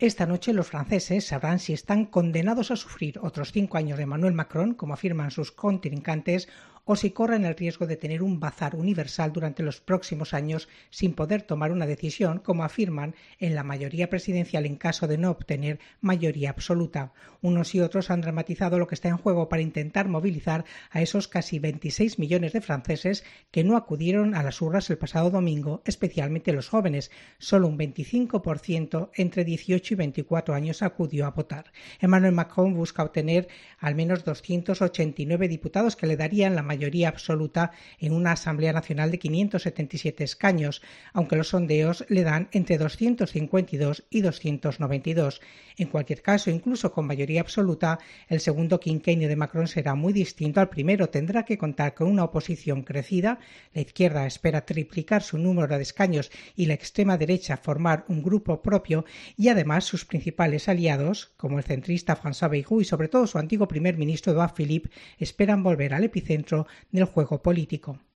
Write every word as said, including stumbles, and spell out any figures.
Esta noche los franceses sabrán si están condenados a sufrir otros cinco años de Emmanuel Macron, como afirman sus contrincantes, o si corren el riesgo de tener un bazar universal durante los próximos años sin poder tomar una decisión, como afirman en la mayoría presidencial en caso de no obtener mayoría absoluta. Unos y otros han dramatizado lo que está en juego para intentar movilizar a esos casi veintiséis millones de franceses que no acudieron a las urnas el pasado domingo, especialmente los jóvenes. Solo un veinticinco por ciento entre dieciocho y veinticuatro años acudió a votar. Emmanuel Macron busca obtener al menos doscientos ochenta y nueve diputados que le darían la mayoría absoluta en una Asamblea Nacional de quinientos setenta y siete escaños, aunque los sondeos le dan entre doscientos cincuenta y dos y doscientos noventa y dos. En cualquier caso, incluso con mayoría absoluta, el segundo quinquenio de Macron será muy distinto al primero. Tendrá que contar con una oposición crecida. La izquierda espera triplicar su número de escaños y la extrema derecha formar un grupo propio, y además sus principales aliados, como el centrista François Bayrou y sobre todo su antiguo primer ministro Edouard Philippe, esperan volver al epicentro del juego político.